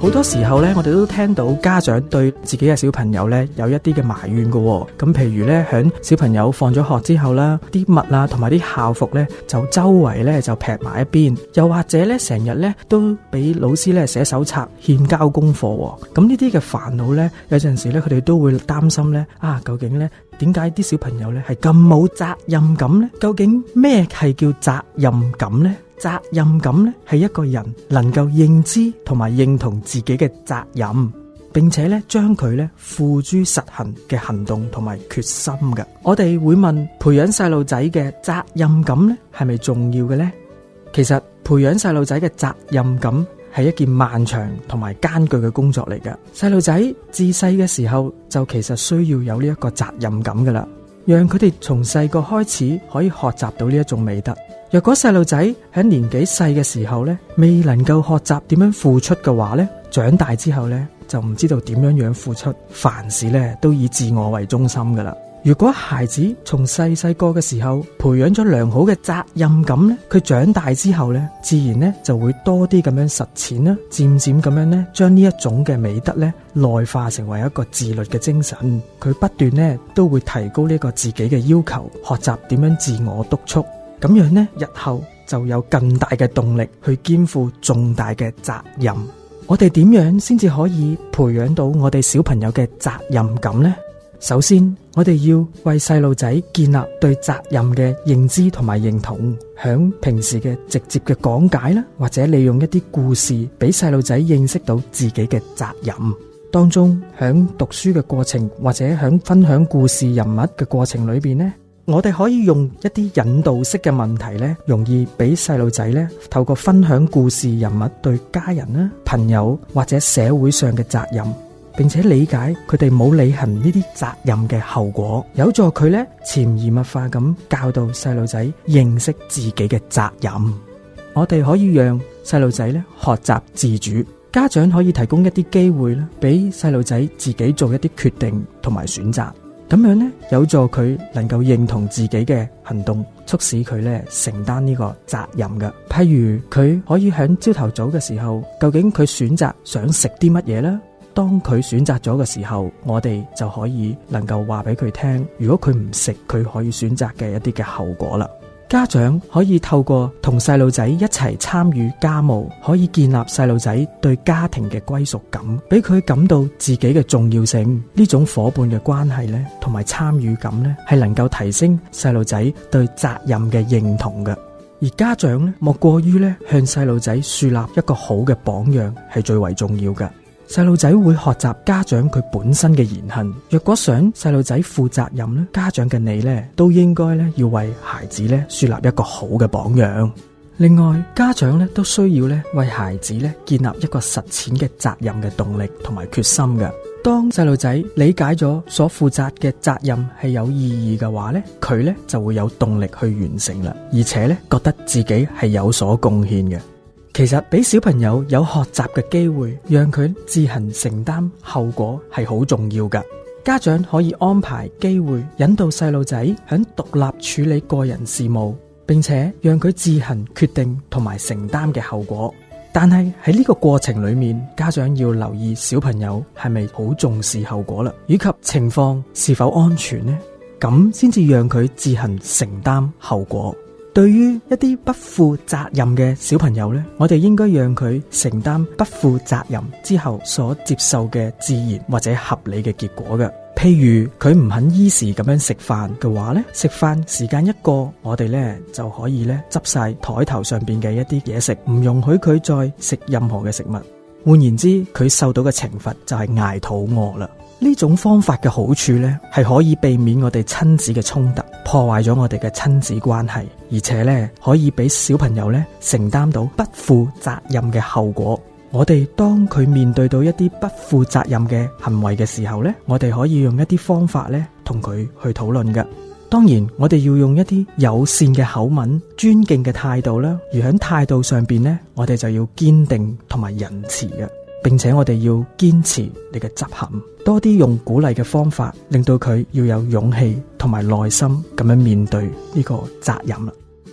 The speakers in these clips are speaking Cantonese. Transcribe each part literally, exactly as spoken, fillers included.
好多時候咧，我哋都聽到家長對自己嘅小朋友咧有一啲嘅埋怨嘅喎。咁譬如咧，響小朋友放咗學之後啦，啲襪啊同埋啲校服咧就周圍咧就劈埋一邊，又或者咧成日咧都俾老師咧寫手冊欠交功課喎。咁呢啲嘅煩惱咧，有陣時咧佢哋都會擔心咧，啊究竟咧點解啲小朋友咧係咁冇責任感呢？究竟咩係叫責任感呢？責任感呢係一個人能夠認知同埋認同自己嘅責任，並且咧將佢咧付諸實行嘅行動同埋決心嘅。我哋會問，培養細路仔嘅責任感咧係咪重要嘅呢？其實培養細路仔嘅責任感係一件漫長同埋艱巨嘅工作嚟嘅。細路仔自細嘅時候就其實需要有呢一個責任感噶啦，讓佢哋從細個開始可以學習到呢一種美德。若果細路仔喺年紀細嘅時候咧，未能夠學習點樣付出嘅話咧，長大之後咧就唔知道點樣樣付出，凡事咧都以自我為中心噶啦。如果孩子從細細個嘅時候培養咗良好嘅責任感咧，佢長大之後咧，自然咧就會多啲咁樣實踐啦，漸漸咁樣咧將呢一種嘅美德咧內化成為一個自律嘅精神。佢不斷咧都會提高呢個自己嘅要求，學習點樣自我督促。咁樣呢，日後就有更大嘅動力去肩負重大嘅責任。我哋點樣先至可以培養到我哋小朋友嘅責任感呢？首先，我哋要為細路仔建立對責任嘅認知同埋認同，響平時嘅直接嘅講解啦，或者利用一啲故事俾細路仔認識到自己嘅責任。當中響讀書嘅過程或者響分享故事人物嘅過程裏邊呢，我哋可以用一啲引導式嘅問題咧，容易俾細路仔咧透過分享故事人物對家人啦、朋友或者社會上嘅責任，並且理解佢哋冇履行呢啲責任嘅後果，有助佢咧潛移默化咁教導細路仔認識自己嘅責任。我哋可以讓細路仔咧學習自主，家長可以提供一啲機會啦，俾細路仔自己做一啲決定同埋選擇。咁樣呢，有助佢能夠認同自己嘅行動，促使佢咧承擔呢個責任嘅。譬如佢可以喺朝頭早嘅時候，究竟佢選擇想食啲乜嘢呢？當佢選擇咗嘅時候，我哋就可以能夠話俾佢聽，如果佢唔食，佢可以選擇嘅一啲嘅後果啦。家長可以透過同細路仔一齊參與家務，可以建立細路仔對家庭嘅歸屬感，俾佢感到自己嘅重要性。呢種伙伴嘅關係咧，同埋參與感咧，係能夠提升細路仔對責任嘅認同嘅。而家長咧，莫過於咧向細路仔樹立一個好嘅榜樣，係最為重要嘅。細路仔會學習家長佢本身嘅言行。若果想細路仔負責任咧，家長嘅你咧都應該咧要為孩子咧樹立一個好嘅榜樣。另外，家長咧都需要咧為孩子咧建立一個實踐嘅責任嘅動力同埋決心嘅。當細路仔理解咗所負責嘅責任係有意義嘅話咧，佢咧就會有動力去完成啦，而且咧覺得自己係有所貢獻嘅。其實俾小朋友有學習嘅機會，讓佢自行承擔後果係好重要㗎。家長可以安排機會引導細路仔響獨立處理個人事務，並且讓佢自行決定同埋承擔嘅後果。但係喺呢個過程裏面，家長要留意小朋友係咪好重視後果啦，以及情況是否安全呢？咁先至讓佢自行承擔後果。對於一啲不負責任嘅小朋友呢，我哋應該讓佢承擔不負責任之後所接受嘅自然或者合理嘅結果嘅。譬如佢唔肯依時咁樣食飯嘅話呢，食飯時間一過，我哋呢就可以呢執晒台頭上邊嘅一啲嘢食，唔容許佢再食任何嘅食物。換言之，佢受到嘅懲罰就係捱肚餓啦。呢種方法嘅好處呢，係可以避免我哋親子嘅衝突，破壞咗我哋嘅親子關係，而且呢可以俾小朋友呢承擔到不負責任嘅後果。我哋當佢面對到一啲不負責任嘅行為嘅時候呢，我哋可以用一啲方法呢同佢去討論嘅。當然，我哋要用一啲友善嘅口吻、尊敬嘅態度啦。而喺態度上邊呢，我哋就要堅定同埋仁慈嘅，並且我哋要堅持你嘅執行，多啲用鼓勵嘅方法，令到佢要有勇氣同埋耐心咁樣面對呢個責任啦。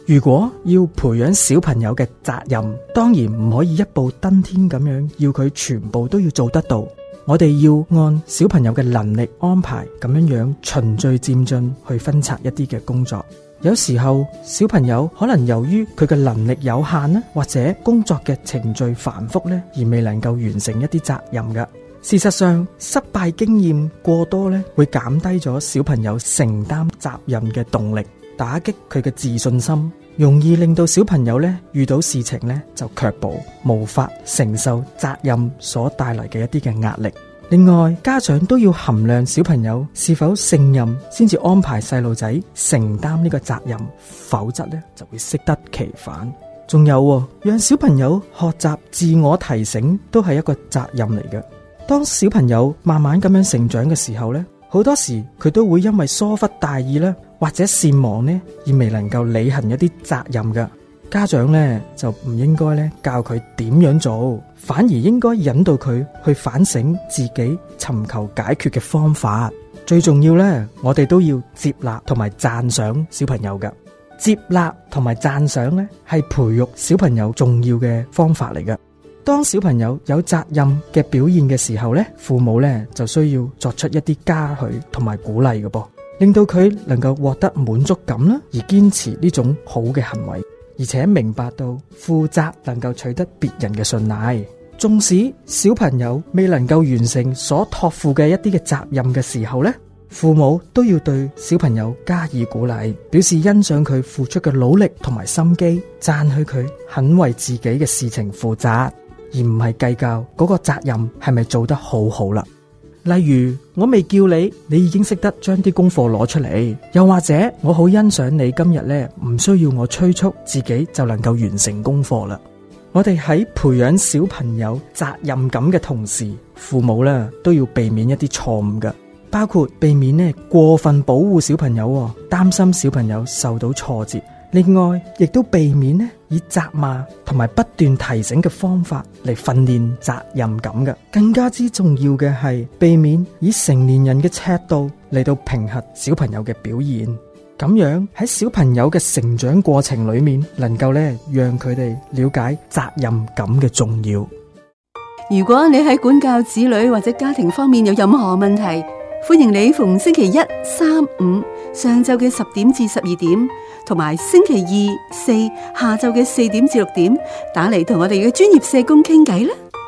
如果要培養小朋友嘅責任，當然唔可以一步登天咁樣要佢全部都要做得到。我哋要按小朋友嘅能力安排，咁樣樣循序漸進去分拆一啲嘅工作。有時候小朋友可能由於佢嘅能力有限啦，或者工作嘅程序繁複咧，而未能夠完成一啲責任嘅。事實上，失敗經驗過多咧，會減低咗小朋友承擔責任嘅動力，打擊佢嘅自信心，容易令到小朋友咧遇到事情咧就卻步，無法承受責任所帶來嘅一啲嘅壓力。另外，家長都要衡量小朋友是否勝任，先至安排細路仔承擔呢個責任，否則咧就會適得其反。仲有，讓小朋友學習自我提醒都係一個責任嚟嘅。當小朋友慢慢咁樣成長嘅時候咧，好多時佢都會因為疏忽大意啦，或者善忘呢，而未能夠履行一啲責任嘅。家長咧就唔應該咧教佢點樣做，反而應該引導佢去反省自己，尋求解決嘅方法。最重要咧，我哋都要接納同埋讚賞小朋友嘅。接納同埋讚賞咧，係培育小朋友重要嘅方法嚟嘅。當小朋友有責任嘅表現嘅時候咧，父母咧就需要作出一啲嘉許同埋鼓勵嘅噃，令到佢能夠獲得滿足感啦，而堅持呢種好嘅行為。而且明白到負責能夠取得別人嘅信賴，縱使小朋友未能夠完成所託付嘅一啲嘅責任嘅時候呢，父母都要對小朋友加以鼓勵，表示欣賞佢付出嘅努力同埋心機，讚許佢肯為自己嘅事情負責，而唔係計較嗰個責任係咪做得好好啦。例如，我未叫你，你已經識得將啲功課攞出嚟，又或者我好欣賞你今日咧，唔需要我催促，自己就能夠完成功課啦。我哋喺培養小朋友責任感嘅同時，父母咧都要避免一啲錯誤嘅，包括避免咧過分保護小朋友，擔心小朋友受到挫折。另外，亦都避免咧以責罵同埋不斷提醒嘅方法嚟訓練責任感嘅。更加之重要嘅係避免以成年人嘅尺度嚟到評核小朋友嘅表現。咁樣喺小朋友嘅成長過程裏面，能夠咧讓佢哋了解責任感嘅重要。 如果你喺管教子女或者家庭方面有任何問題，歡迎你逢星期一、三、五上晝嘅十點至十二點，同埋星期二、四下晝嘅四點至六點打嚟同我哋嘅專業社工傾偈啦。